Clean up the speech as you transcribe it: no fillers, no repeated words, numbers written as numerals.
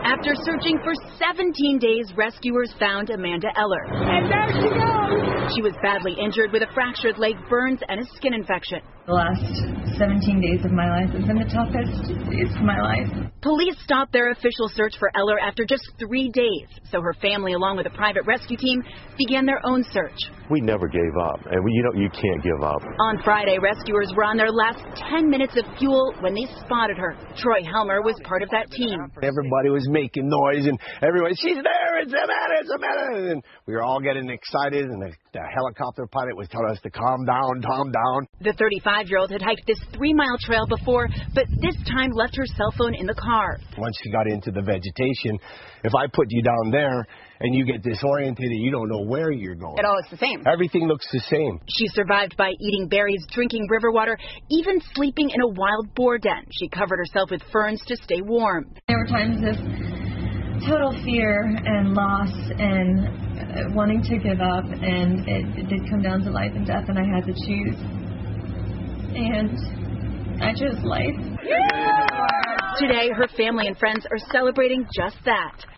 After searching for 17 days, rescuers found Amanda Eller. And there she goes! She was badly injured with a fractured leg, burns, and a skin infection. The last 17 days of my life have been the toughest days of my life. Police stopped their official search for Eller after just 3 days, so her family, along with a private rescue team, began their own search. We never gave up, and you can't give up. On Friday, rescuers were on their last 10 minutes of fuel when they spotted her. Troy Helmer was part of that team. Everybody was making noise, and everyone, she's there, it's Amanda. And we were all getting excited, and the helicopter pilot was telling us to calm down, calm down. The 35-year-old had hiked this 3-mile trail before, but this time left her cell phone in the car. Once she got into the vegetation, if I put you down there and you get disoriented and you don't know where you're going. It all looks the same. Everything looks the same. She survived by eating berries, drinking river water, even sleeping in a wild boar den. She covered herself with ferns to stay warm. There were times of total fear and loss and wanting to give up, and it did come down to life and death, and I had to choose. And I chose life. Today, her family and friends are celebrating just that.